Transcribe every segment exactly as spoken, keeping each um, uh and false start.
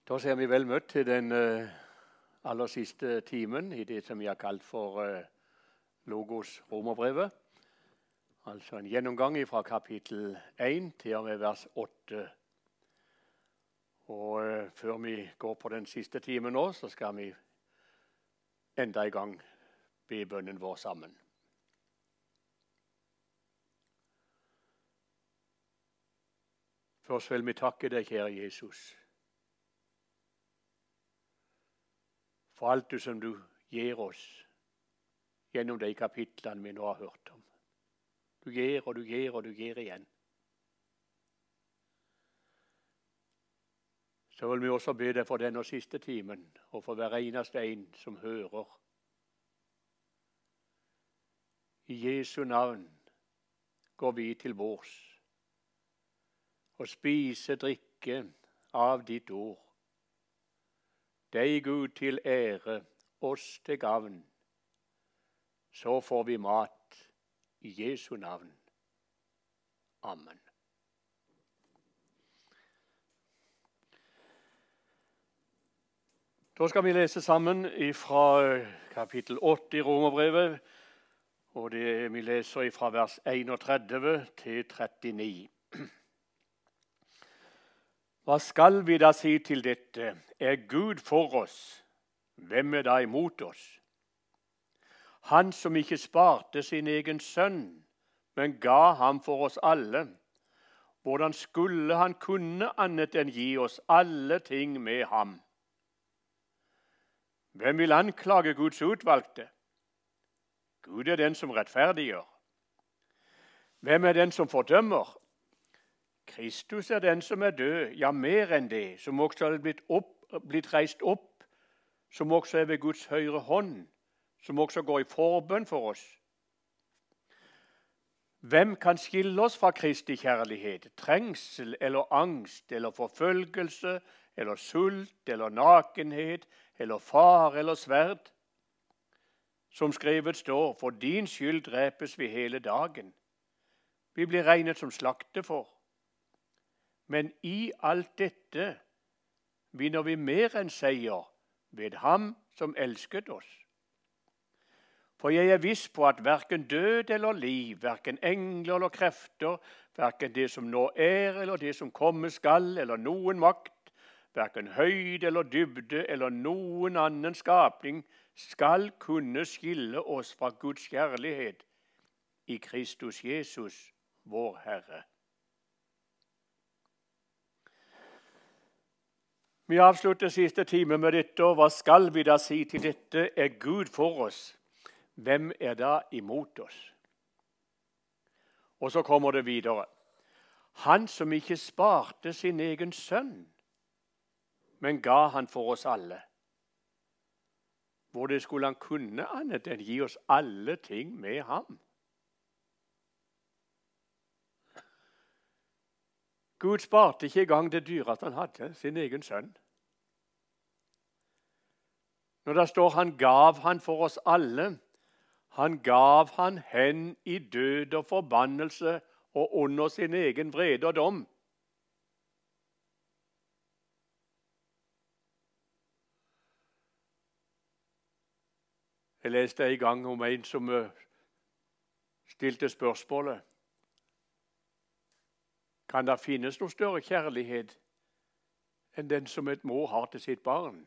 Da ser vi vel møtt til den uh, aller siste timen i det som vi har kalt for uh, Logos romerbrevet. Altså en gjennomgang fra kapittel én til og med vers åtte. Og uh, før vi går på den siste timen nå, så skal vi enda i gang be bønnen vår sammen. Først vil vi takke deg, kjære Jesus, for alt du som du gir oss gjennom de kapitlene vi nå har hørt om. Du gir og du gir og du gir igjen. Så vil vi også be deg for denne siste timen, og for hver eneste en som hører. I Jesu navn går vi til bords og spiser drikke av ditt ord. Deg, Gud, til ære, oss til gavn. Så får vi mat i Jesu navn. Amen. Da skal vi lese sammen fra kapittel åtte i Romerbrevet, og det vi leser fra vers enogtredve til trettini. Hva skal vi da si til dette? Er Gud for oss? Hvem er da imot oss? Han som ikke sparte sin egen sønn, men ga ham for oss alle. Hvordan skulle han kunne annet enn gi oss alle ting med ham? Hvem vil anklage Guds utvalgte? Gud er den som rettferdiggjør. Hvem er den som fordømmer? Kristus er den som er død, ja mer enn det, som også er blitt, opp, blitt reist opp, som også er ved Guds høyre hånd, som også går i forbønn for oss. Hvem kan skille oss fra Kristi kjærlighet? Trengsel eller angst eller forfølgelse eller sult eller nakenhet eller fare eller sverd? Som skrevet står, for din skyld drepes vi hele dagen. Vi blir regnet som slakte for. Men i alt dette vinner vi mer enn seier ved ham som elsket oss. For jeg er viss på at hverken død eller liv, hverken engler eller krefter, hverken det som nå er eller det som komme skal, eller noen makt, hverken høyde eller dybde eller noen annen skapning, skal kunne skille oss fra Guds kjærlighet i Kristus Jesus, vår Herre. Vi avslutter siste time med dette, og hva skal vi da si til dette? Er Gud for oss? Hvem er da imot oss? Og så kommer det videre. Han som ikke sparte sin egen sønn, men ga han for oss alle. Hvor det skulle han kunne annet enn gi oss alle ting med ham? Gud sparte ikke engang det dyre at han hadde, sin egen sønn. Når det står han gav han for oss alle, han gav han hen i død og forbannelse og under sin egen vrede og dom. Jeg leste en gang om en som stilte spørsmålet: kan det finnes noe større kjærlighet enn den som et mor har til sitt barn?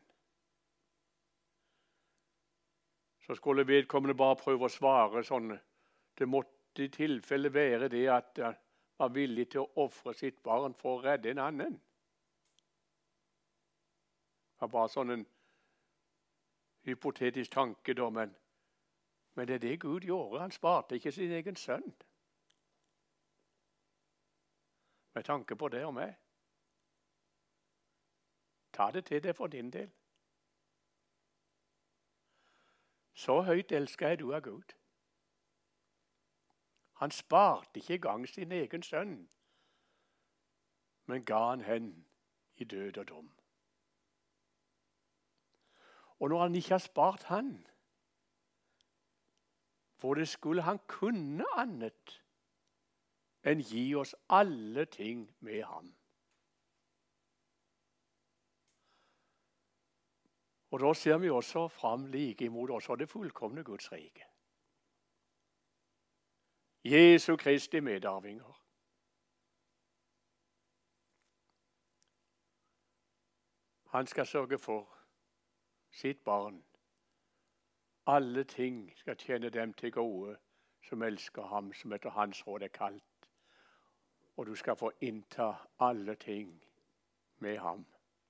Så skulle vedkommende bare prøve å svare sånn. Det måtte i tilfelle være det at han var villig til å ofre sitt barn for å redde en annen. Det var bare sånn en hypotetisk tanke da, men, men det er det Gud gjorde. Han sparte ikke sin egen sønn. Med tanke på det og meg. Ta det til deg for din del. Så høyt elsker jeg du av Gud. Han sparte ikke engang sin egen sønn, men ga han hen i død og dom. Og når han ikke har spart han, for det skulle han kunne annet enn gi oss alle ting med ham. Og da ser vi også fram like imot også det fullkomne Guds rike. Jesu Kristi medarvinger. Han skal sørge for sitt barn. Alle ting skal tjene dem til gode som elsker ham, som etter hans råd er kalt. Og du skal få innta alle ting med ham.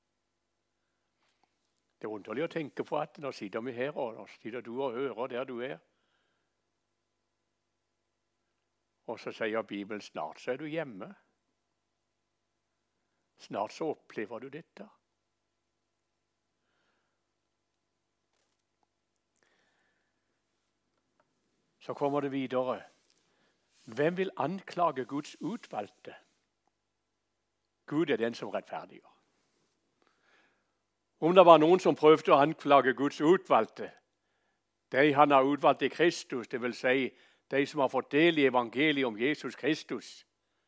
Det er underlig å tenke på at nå sitter vi her, og nå sitter du og hører der du er. Og så sier Bibelen snart så er du hjemme. Snart så opplever du dette. Så kommer det videre. Hvem vil anklage Guds utvalgte? Gud er den som rettferdiggjør. Om det var noen som prøvde å anklage Guds utvalgte, de han har utvalgt i Kristus, det vil si de som har fått del i evangeliet om Jesus Kristus,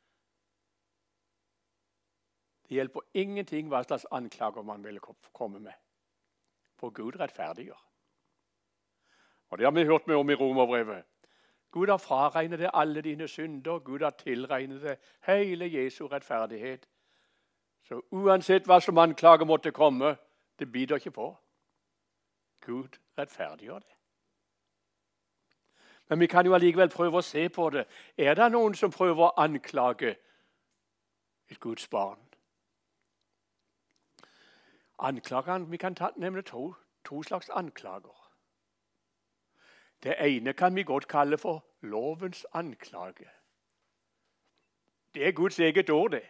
det hjelper ingenting hva slags anklager man vil komme med. For Gud rettferdiggjør. Og det har vi hørt med om i Romerbrevet. Gud har fraregnet det alle dine synder. Gud har tilregnet det hele Jesu rettferdighet. Så uansett hva som anklager måtte komme, det biter ikke på. Gud rettferdiggjør det. Men vi kan jo allikevel prøve å se på det. Er det noen som prøver å anklage et Guds barn? Anklageren, vi kan ta nemlig to, to slags anklager. Det ene kan vi godt kalle for lovens anklage. Det er Guds eget ord, det.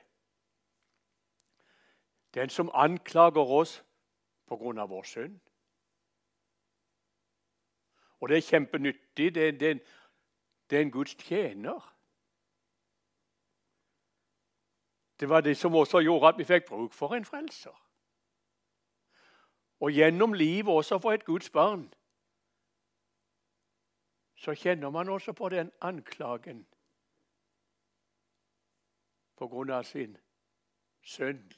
Den som anklager oss på grunn av vår synd. Og det er kjempenyttig. Det er, det er, en, det er en Guds tjener. Det var det som også gjorde at vi fikk bruk for en frelser. Og gjennom livet også for et Guds barn, så kjenner man også på den anklagen på grunn av sin synd.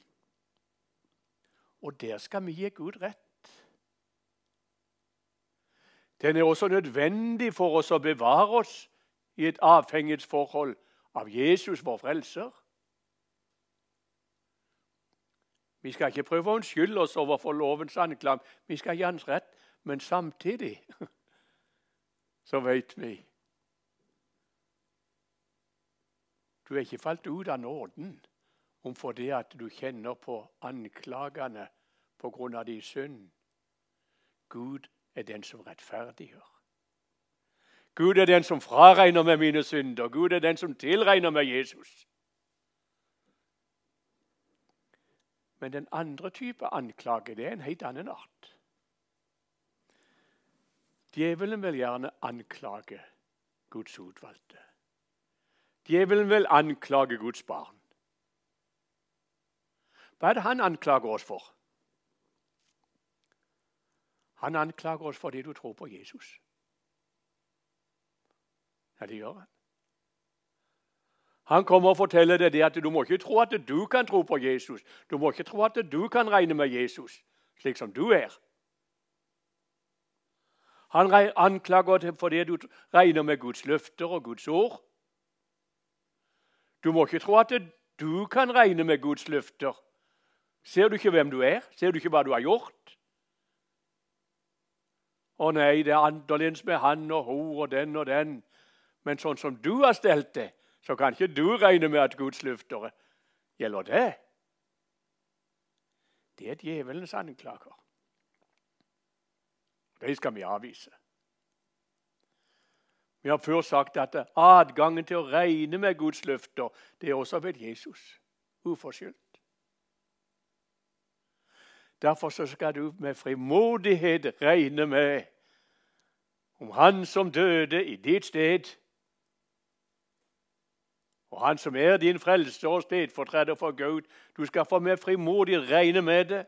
Og der skal vi gi Gud rett. Den er også nødvendig for oss å bevare oss i et avhengighetsforhold av Jesus, vår frelser. Vi skal ikke prøve å unnskylde oss overfor lovens anklag. Vi skal gi hans rett, men samtidig så vet vi du er ikke falt ut av nåden om for det at du kjenner på anklagene på grunn av din synd. Gud er den som rettferdiggjør. Gud er den som fraregner med mine synder. Gud er den som tilregner med Jesus. Men den andre type anklage, det er en helt annen art. Djevelen vil gjerne anklage Guds utvalgte. Djevelen vil anklage Guds barn. Hva er det han anklager oss for? Han anklager oss fordi du tror på Jesus. Ja, det gjør han. Han kommer og forteller deg det at du må ikke tro at du kan tro på Jesus. Du må ikke tro at du kan regne med Jesus, slik som du er. Han anklager deg fordi du regner med Guds løfter og Guds ord. Du må ikke tro at du kan regne med Guds løfter. Ser du ikke hvem du er? Ser du ikke hva du har gjort? Å nei, det er annerledes med han og hun og den og den. Men sånn som du har stelt det, så kan ikke du regne med at Guds løfter gjelder det. Det er djevelens anklager. Det skal vi avvise. Vi har før sagt at adgangen til å regne med Guds løfter, det er også ved Jesus, uforskyldt. Derfor så skal du med frimodighet regne med om han som døde i ditt sted, og han som er din frelser og stedfortreder for Gud, du skal få med frimodig regne med det,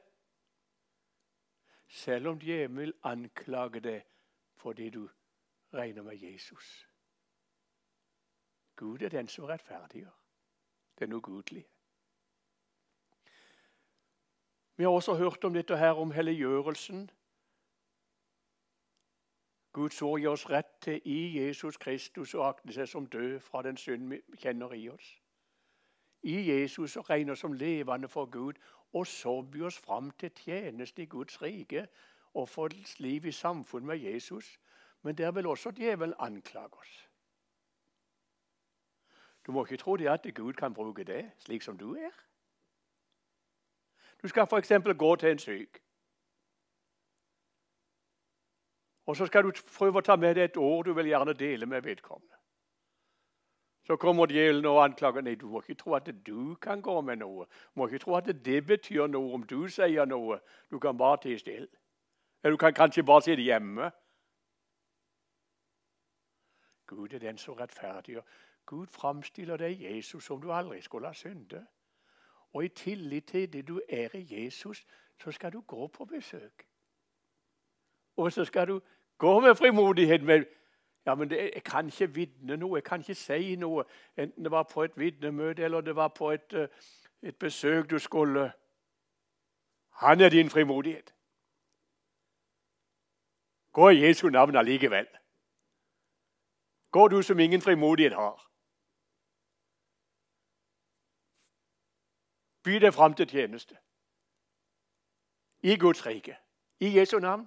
selv om djevelen vil anklage det fordi du regner med Jesus. Gud er den som rettferdiggjør. Det er noe gudelig. Vi har også hørt om dette her om helliggjørelsen Guds ord gir oss rett til i Jesus Kristus å akte seg som død fra den synd vi kjenner i oss. I Jesus å regne som levende for Gud, og så by oss fram til tjeneste i Guds rike og få et liv i samfunn med Jesus. Men der vil også djevelen anklage oss. Du må ikke tro det at Gud kan bruke det slik som du er. Du skal for eksempel gå til en syk. Og så skal du prøve å ta med deg et ord du vil gjerne dele med vedkommende. Så kommer djevelen og anklager. Nei, du må ikke tro at du kan gå med noe. Du må ikke tro at det betyr noe om du sier noe. Du kan bare tie stille. Eller du kan kanskje bare sitte hjemme. Gud er den som rettferdiggjør. Gud framstiller deg Jesus som du aldri skulle ha syndet. Og i tillit til det du er i Jesus, så skal du gå på besøk. Og så skal du gå med frimodighet med, ja, men det, jeg kan ikke vitne noe, jeg kan ikke si noe. Enten det var på et vitnemøte, eller det var på et, et besøk du skulle. Han er din frimodighet. Gå i Jesu navn allikevel. Gå du som ingen frimodighet har. By deg fram til tjeneste. I Guds rike. I Jesu navn.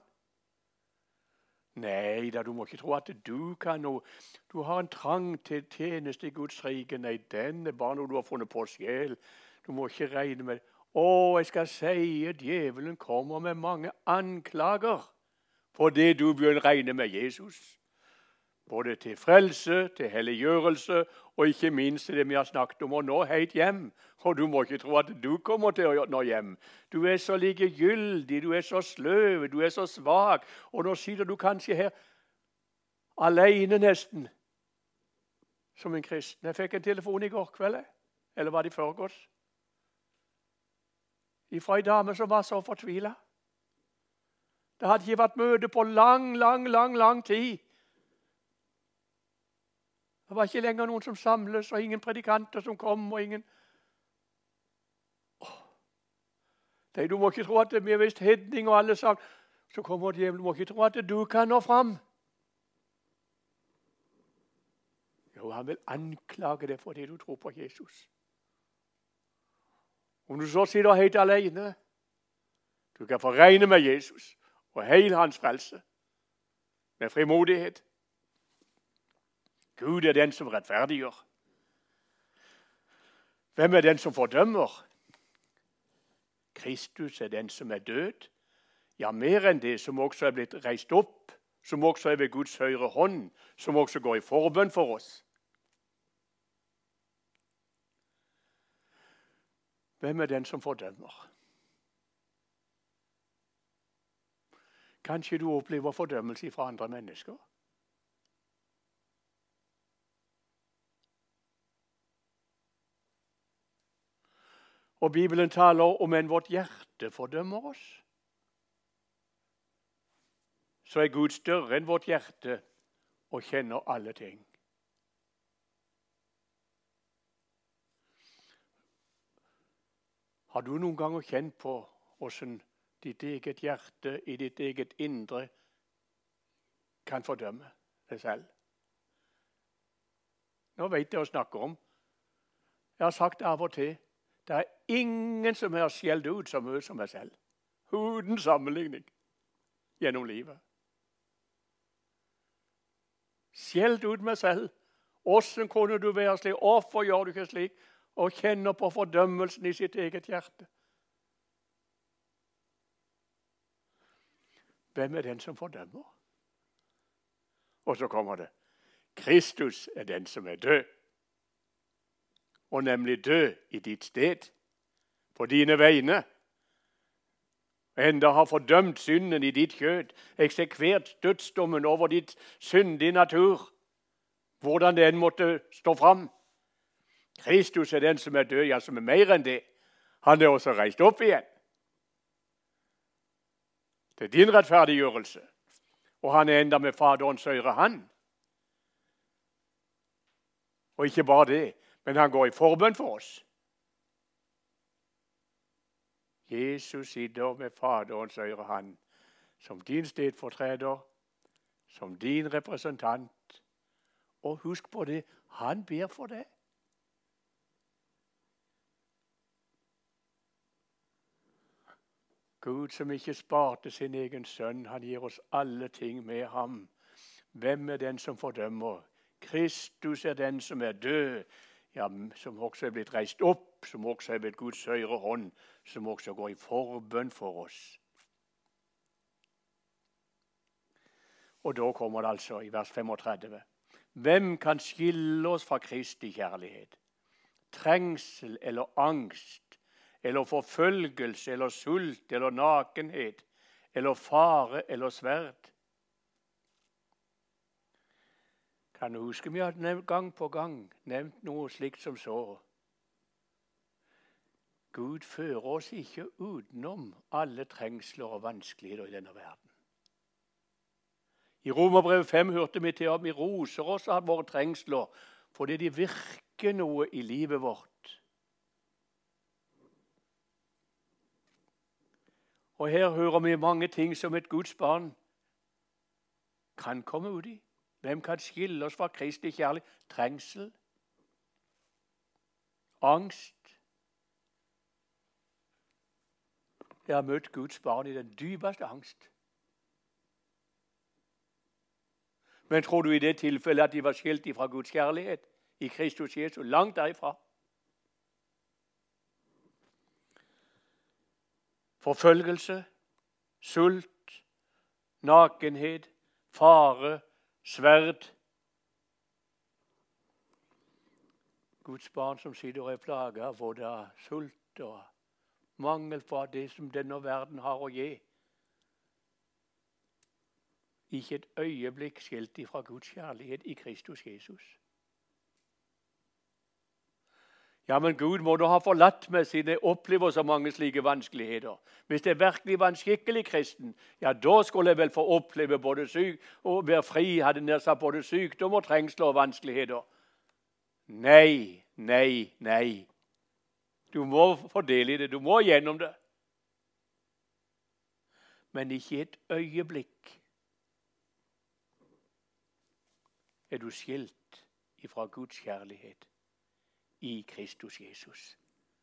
Nei da, du må ikke tro at du kan noe. Du har en trang til tjeneste i Guds rike. Nei, den er bare noe du har funnet på sjel. Du må ikke regne med det. Å, jeg skal si at djevelen kommer med mange anklager for det du begynner å regne med Jesus. Både til frelse, til helliggjørelse, og ikke minst til det vi har snakket om å nå helt hjem. Og du må ikke tro at du kommer til å nå hjem. Du er så likegyldig, du er så sløv, du er så svak. Og nå sitter du kanskje her alene nesten, som en kristen. Jeg fikk en telefon i går kveld, eller var det i forgårs? Fra en dame som var så fortvilet. Det hadde ikke vært møte på lang, lang, lang, lang tid. Det var ikke lenger noen som samles, og ingen predikanter som kom, og ingen... Oh. Nei, du må ikke tro at vi er vist hedning, og alle sagt, så kommer djevelen, du må ikke tro at du kan nå fram. Jo, han vil anklage deg for det du tror på Jesus. Om du så sitter helt alene, du kan få regne med Jesus, og hele hans frelse, med frimodighet. Gud er den som rettferdiggjør. Hvem er den som fordømmer? Kristus er den som er død. Ja, mer enn det, som også er blitt reist opp, som også er ved Guds høyre hånd, som også går i forbønn for oss. Hvem er den som fordømmer? Kanskje du opplever fordømmelse fra andre mennesker? Og Bibelen taler om en vårt hjerte fordømmer oss. Så er Gud større enn vårt hjerte og kjenner alle ting. Har du noen ganger kjent på hvordan ditt eget hjerte i ditt eget indre kan fordømme deg selv? Nå vet jeg å snakke om. Jeg har sagt av og til, det er ingen som har skjelt ut så mye som meg selv. Uten sammenligning gjennom livet. Skjelt ut meg selv. Hvordan kunne du være slik? Hvorfor gjør du ikke slik? Og kjenner på fordømmelsen i sitt eget hjerte. Hvem er den som fordømmer? Og så kommer det. Kristus er den som er død. Og nemlig død i ditt sted, på dine vegne. Enda har fordømt synden i ditt kjød, eksekvert dødsdommen over ditt syndige natur, hvordan den måtte stå fram. Kristus er den som er død, ja, som er mer enn det. Han er også reist opp igjen. Det er din rettferdiggjørelse, og han er enda med Faderens høyre hånd. Og ikke bare det, men han går i forbønn for oss. Jesus sitter med Faderens høyre hånd som din stedfortreder, som din representant. Og husk på det, han ber for deg. Gud som ikke sparte sin egen sønn, han gir oss alle ting med ham. Hvem er den som fordømmer? Kristus er den som er død, ja, som også er blitt reist opp, som også er blitt Guds høyre hånd, som også går i forbønn for oss. Og da kommer det altså i vers femogtredve. Hvem kan skille oss fra Kristi kjærlighet? Trengsel eller angst, eller forfølgelse, eller sult, eller nakenhet, eller fare, eller sverd? Kan du huske vi har nevnt gang på gang nevnt noe slikt som så? Gud fører oss ikke utenom alle trengsler og vanskeligheter i denne verden. I Romerbrevet fem hørte vi til at vi roser oss av våre trengsler, fordi de virker noe i livet vårt. Og her hører vi mange ting som et Guds barn kan komme ut i. Hvem kan skille oss fra Kristi kjærlighet? Trengsel, angst. Jeg har møtt Guds barn i den dypeste angst. Men tror du i det tilfellet at de var skilt fra Guds kjærlighet i Kristus Jesus? Langt derifra. Forfølgelse, sult, nakenhet, fare, sverd. Guds barn som sitter og er plaget både av sult og mangel på det som denne verden har å gi. Ikke et øyeblikk skilt ifra Guds kjærlighet i Kristus Jesus. Ja, men Gud må da ha forlatt meg siden jeg opplever så mange slike vanskeligheter. Hvis jeg virkelig var en skikkelig kristen, ja, da skulle jeg vel få oppleve både syk og være fri, hadde nedsatt både sykdom og trengsler og vanskeligheter. Nei, nei, nei. Du må fordele i det, du må gjennom det. Men ikke et øyeblikk er du skilt ifra Guds kjærlighet i Kristus Jesus.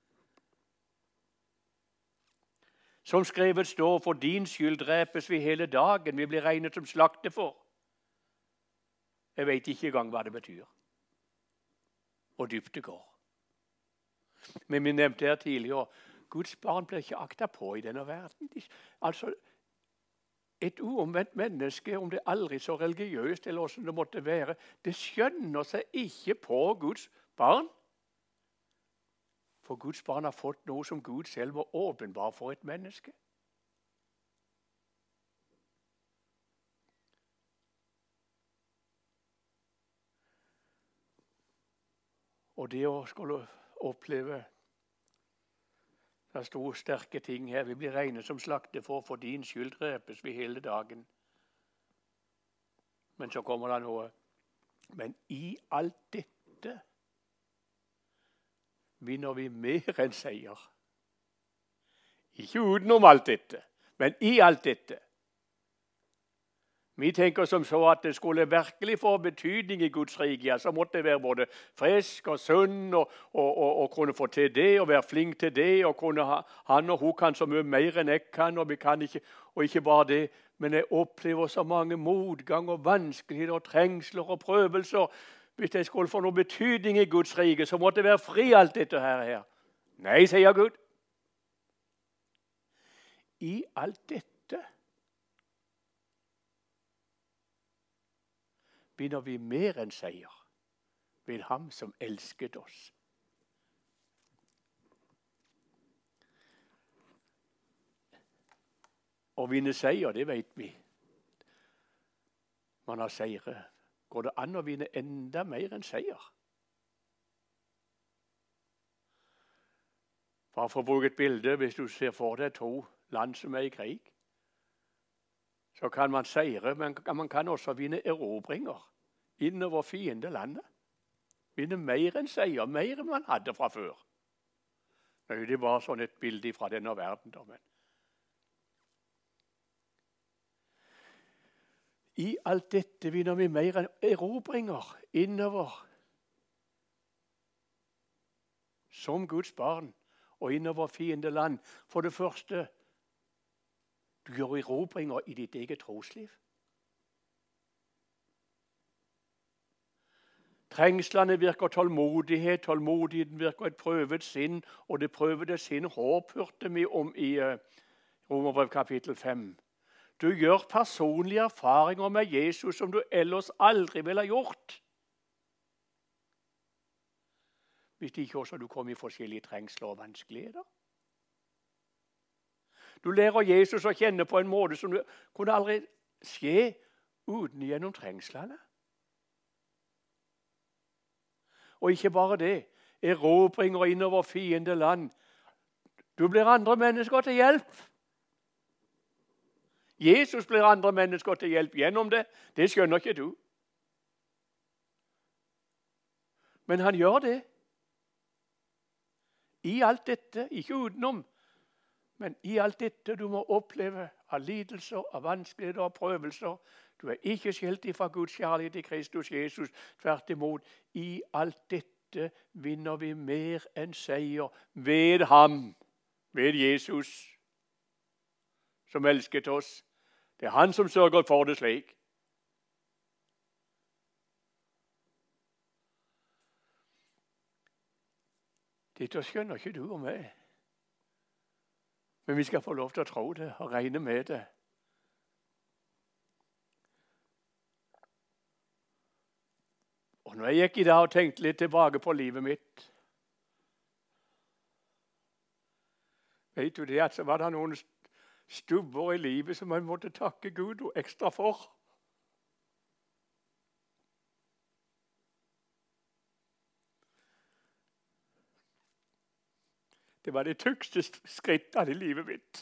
Som skrevet står, for din skyld drepes vi hele dagen, vi blir regnet som slakte for. Jeg vet ikke engang hva det betyr. Og dypt det går. Men vi nevnte her tidligere, Guds barn blir ikke akta på i denne verden. Altså, et uomvendt menneske, om det er aldri så religiøst eller hvordan det måtte være, det skjønner seg ikke på Guds barn. For Guds barn har fått noe som Gud selv var åpenbar for et menneske. Og det å skulle oppleve, det sto sterke ting her, vi blir regnet som slakte for, for din skyld drepes vi hele dagen. Men så kommer det noe. Men i alt dette vinner vi mer enn seier. Ikke utenom alt dette, men i alt dette. Vi tenker som så at det skulle virkelig få betydning i Guds rike, ja, så måtte det være både frisk og sunn, og, og, og, og kunne få til det, og være flink til det, og kunne ha, han og hun kan så mye mer enn jeg kan, og vi kan ikke, og ikke bare det, men jeg opplever så mange motgang og vanskeligheter og trengsler og prøvelser. Hvis jeg skulle få noe betydning i Guds rike, så måtte det være fri alt dette her. her. Nei, sier Gud. I alt dette vinner vi mer enn seier ved ham som elsket oss. Å vinne seier, det vet vi. Man har seire. Går det an å vinne enda mer enn seier? Bare for å bruke et bilde, hvis du ser for deg to land som er i krig, så kan man seire, men man kan også vinne erobringer innover fiendelandet. Vinne mer enn seier, mer enn man hadde fra før. Nei, det er bare sånn et bilde fra denne verden. Men I alt dette vinner vi mer enn erobringer innover som Guds barn og innover fiendeland. For det første, du gjør erobringer i ditt eget trosliv. Trengslene virker tålmodighet, tålmodigheten virker et prøvet sinn, og det prøvede sinn håp hørte vi om i uh, Romerbrev kapittel fem. Du gjør personlige erfaringer med Jesus som du ellers aldri ville ha gjort. Hvis ikke også du kom i forskjellige trengsler og vanskeligheter. Du lærer Jesus å kjenne på en måte som du kunne aldri skje uten gjennom trengslene. Og ikke bare det, erobringer innover fiendeland. Du blir andre mennesker til hjelp. Jesus blir andre mennesker til hjelp gjennom det. Det skjønner ikke du. Men han gjør det. I alt dette, ikke utenom, men i alt dette du må oppleve av lidelser, av vanskeligheter og prøvelser. Du er ikke skilt ifra Guds kjærlighet i Kristus Jesus. Tvert imot, i alt dette vinner vi mer enn seier ved ham, ved Jesus, som elsket oss. Det er han som sørger for det slik. Dette skjønner ikke du og meg. Men vi skal få lov til å tro det og regne med det. Og når jeg gikk i dag og tenkte litt tilbake på livet mitt, vet du det at så var det noen stubber i livet som man måtte takke Gud og ekstra for. Det var det tykkeste skrittene i livet mitt.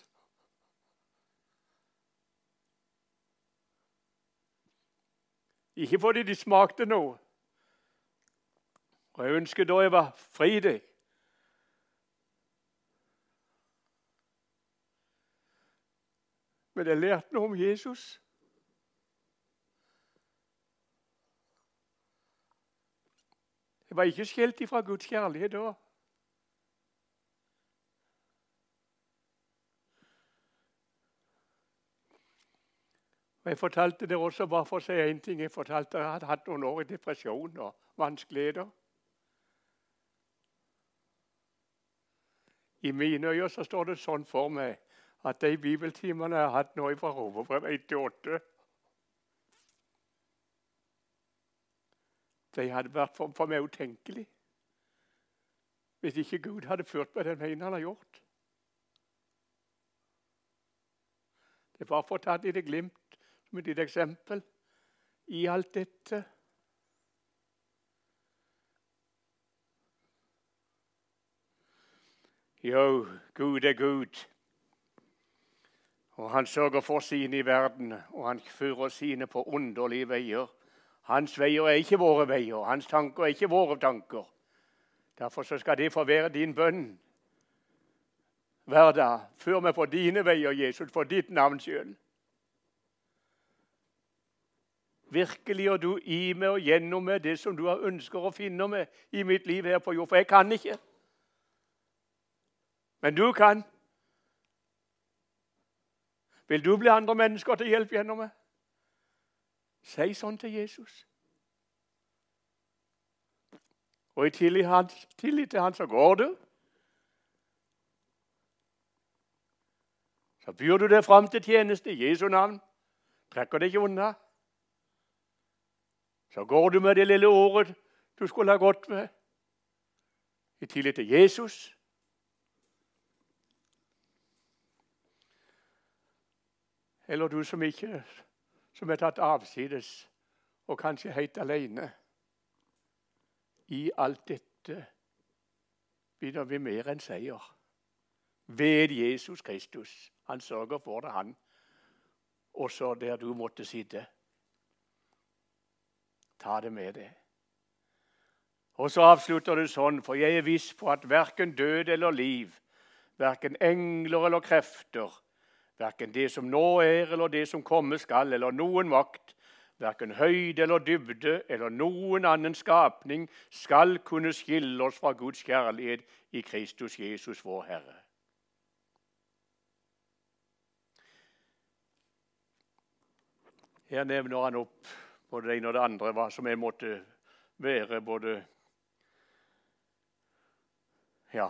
Ikke fordi de smakte noe. Og jeg ønsket da jeg var fri det. Men jeg lærte noe om Jesus. Jeg var ikke skilt ifra Guds kjærlighet da. Og jeg fortalte dere også, bare for å si en ting, jeg fortalte at jeg hadde hatt noen år i depresjon og vanskeligheter. I mine øyne så står det sånn for meg at de bibeltimene jeg har hatt nå fra Romerbrev ett til åtte, de hadde vært for, for meg utenkelig hvis ikke Gud hadde ført meg den veien han har gjort. Det var for å ta et lite glimt som et lite eksempel i alt dette. Jo, Gud er Gud. Og han sørger for sine i verden, og han fører sine på underlige veier. Hans veier er ikke våre veier, hans tanker er ikke våre tanker. Derfor så skal det få være din bønn hver dag. Før meg på dine veier, Jesus, for ditt navns skyld. Virkelig gjør du i meg og gjennom meg det som du har ønsker å finne meg i mitt liv her på jord, for jeg kan ikke. Men du kan. Vil du bli andre mennesker til hjelp gjennom meg? Si sånn til Jesus. Og i tillit, hans, tillit til han så går du. Så byr du deg fram til tjeneste i Jesu navn. Trekker deg ikke unna. Så går du med det lille året du skulle ha gått med. I tillit til Jesus. Eller du som ikke, som er tatt avsides, og kanskje helt alene. I alt dette vinner vi mer enn seier. Ved Jesus Kristus. Han sørger for det, han. Også der du måtte sitte. Ta det med deg. Og så avslutter det sånn, for jeg er viss på at hverken død eller liv, hverken engler eller krefter, hverken det som nå er, eller det som komme skal, eller noen makt, hverken høyde eller dybde eller noen annen skapning skal kunne skille oss fra Guds kjærlighet i Kristus Jesus, vår Herre. Her nevner han opp både det ene og det andre, hva som jeg måtte være både ja,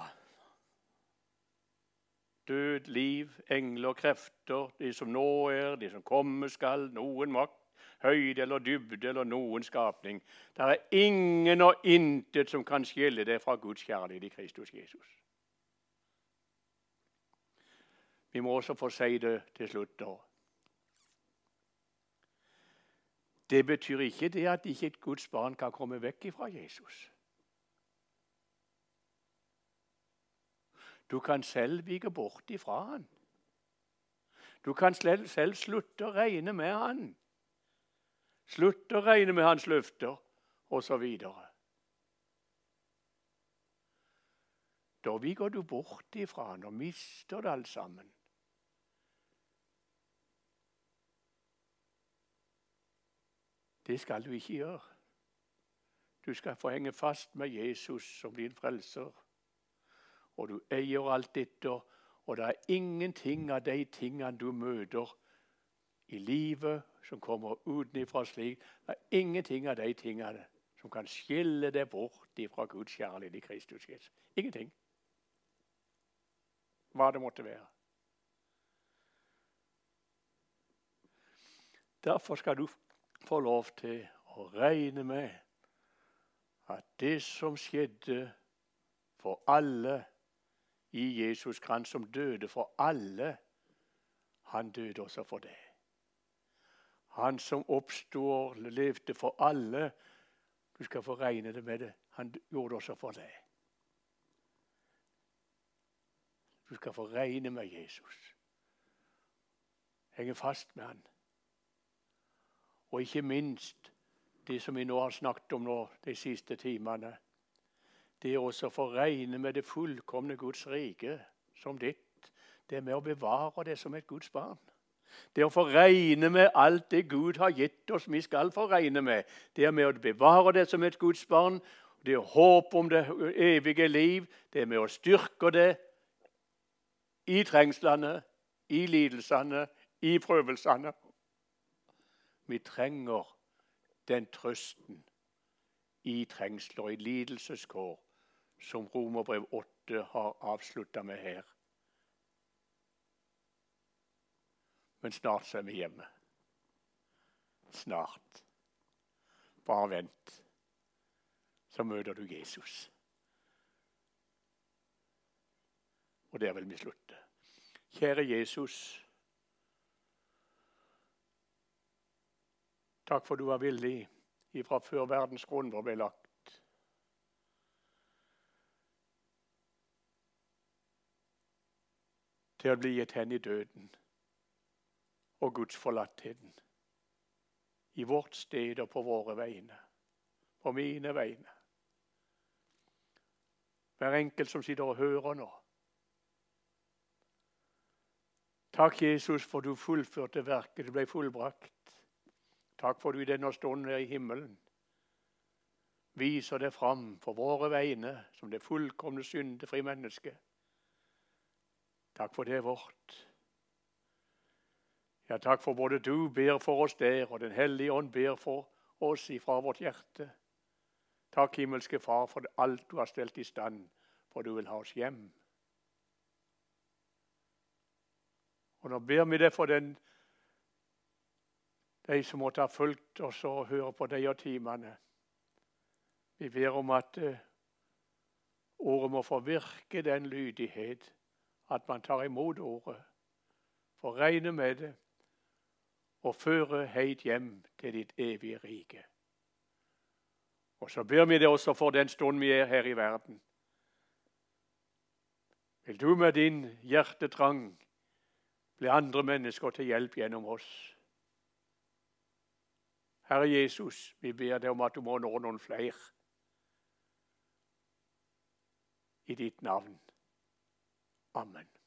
død, liv, engler, krefter, de som nå er, de som komme skal, noen makt, høyde eller dybde eller noen skapning. Det er ingen og intet som kan skille det fra Guds kjærlighet i Kristus Jesus. Vi må også få si det til slutt da. Det betyr ikke det at ikke et Guds barn kan komme vekk fra Jesus. Du kan selv vike bort ifra han. Du kan selv, selv slutte å regne med han. Slutte å regne med hans løfter, og så videre. Da viker du bort ifra han og mister det alt sammen. Det skal du ikke gjøre. Du skal få henge fast med Jesus som din frelser. Og du eier alt dette, og det er ingenting av de tingene du møter i livet som kommer utenfra slik. Det er ingenting av de tingene som kan skille deg bort fra Guds kjærlighet i Kristus Jesus. Ingenting. Hva det måtte være. Derfor skal du få lov til å regne med at det som skjedde for alle i Jesus Krist, som døde for alle, han døde også for det. Han som oppstår, levde for alle, du skal få regne det med det, han gjorde det også for det. Du skal få regne med Jesus. Henge fast med han. Og ikke minst det som vi nå har snakket om nå, de siste timene, det er også å få regne med det fullkomne Guds rike som ditt. Det er med å bevare det som et Guds barn. Det er å få regne med alt det Gud har gitt oss, vi skal få regne med. Det er med å bevare det som et Guds barn. Det er håp om det evige liv. Det er med å styrke det i trengslene, i lidelsene, i prøvelsene. Vi trenger den trøsten i trengsler og i lidelseskår som Romerbrev åtte har avsluttet med her. Men snart så er vi hjemme. Snart. Bare vent. Så møter du Jesus. Og der vil vi slutte. Kjære Jesus, takk for du var villig ifra før verdens grunnvoll ble lagt. Til å bli gitt hen i døden og Guds forlattheten. I vårt sted og på våre vegne. På mine vegne. Hver enkelt som sitter og hører nå. Takk, Jesus, for du fullførte verket. Det ble fullbrakt. Takk for du i denne stunden er i himmelen. Viser det fram for våre vegne som det fullkomne syndefri menneske. Takk for det vårt. Ja, takk for både du ber for oss der, og den hellige ånd ber for oss ifra vårt hjerte. Takk, himmelske Far, for alt du har stelt i stand, for du vil ha oss hjem. Og nå ber vi det for den de som måtte ha fulgt oss og høre på de og timene. Vi ber om at uh, ordet må få virke den lydighet, at man tar imot ordet, får regne med det, og føre heit hjem til ditt evige rike. Og så ber vi det også for den stund vi er her i verden. Vil du med din hjertetrang bli andre mennesker til hjelp gjennom oss? Herre Jesus, vi ber deg om at du må nå noen flere i ditt navn. Amen.